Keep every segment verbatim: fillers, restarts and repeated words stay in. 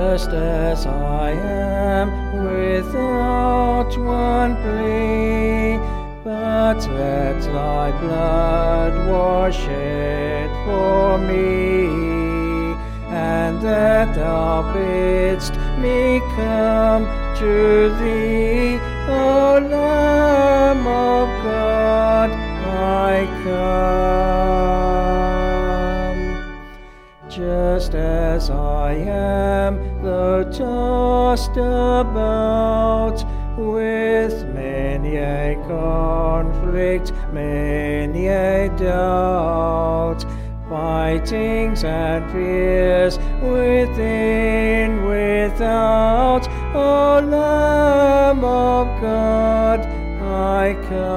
just as I am, without one plea, but that thy blood was shed for me, and that thou bidst me come to thee, O Lamb of God, I come. Just as I am, though tossed about with many a conflict, many a doubt, fightings and fears within, without, O Lamb of God, I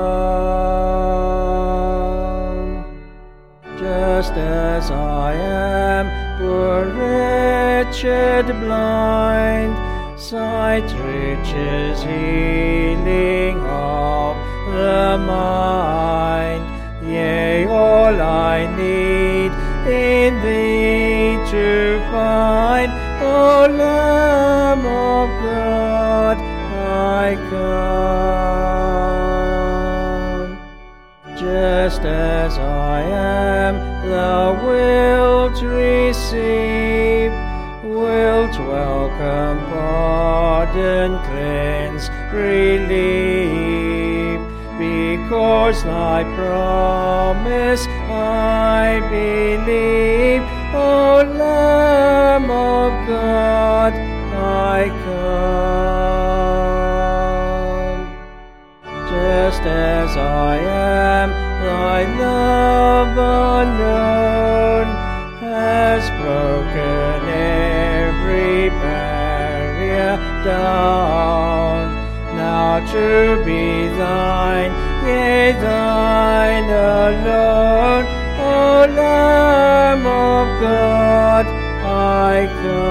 come. Just as I am, poor wretched blind, sight, riches, healing of the mind, yea, all I need in thee to find, O Lamb of God, I come. Just as I am, thou wilt receive, wilt welcome, pardon, cleanse, relieve, because thy promise I believe, O Lamb of God, I come. Just as I am, thy love alone has broken every barrier down. Now to be thine, yea, thine alone, O Lamb of God, I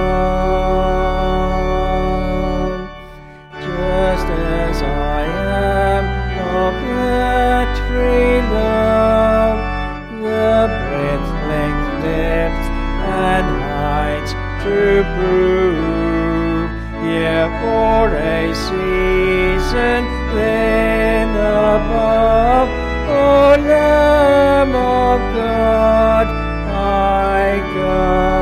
come. Just as I am, of that free love, the breadth, length, depth, and height to prove, yea, for a season then above, O Lamb of God, I come.